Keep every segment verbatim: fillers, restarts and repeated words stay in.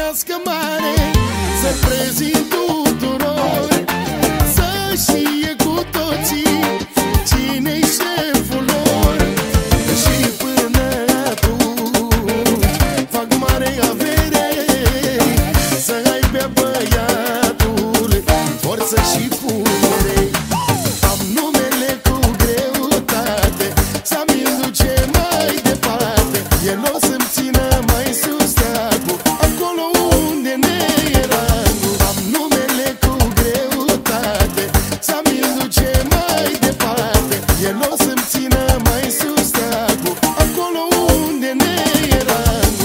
trăiască mare, să prezint tuturor, să știe cu toții cine-i șeful lor. Și până atunci fac mare avere, să ai pe băiatul forță și putere. Am numele cu greutate, să mi-l duce mai departe. El o să-mi țină mai sus steagul, acolo unde ne era. Am numele cu greutate, să mi-l duce mai departe. El o să-mi țină mai sus steagul, acolo unde ne era.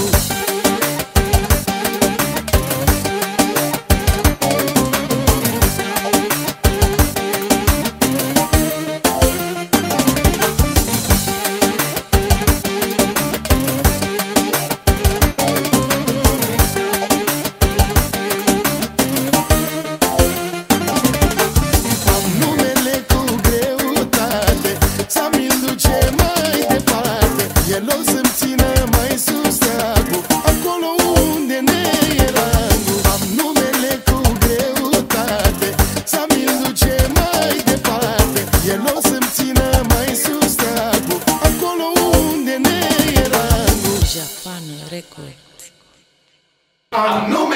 El o să-mi țină mai sus steagul, acolo unde ne era. Am numele cu greutate, să mi-l duce mai departe. El o să-mi țină mai sus steagul, acolo unde ne era. Japan Record. Am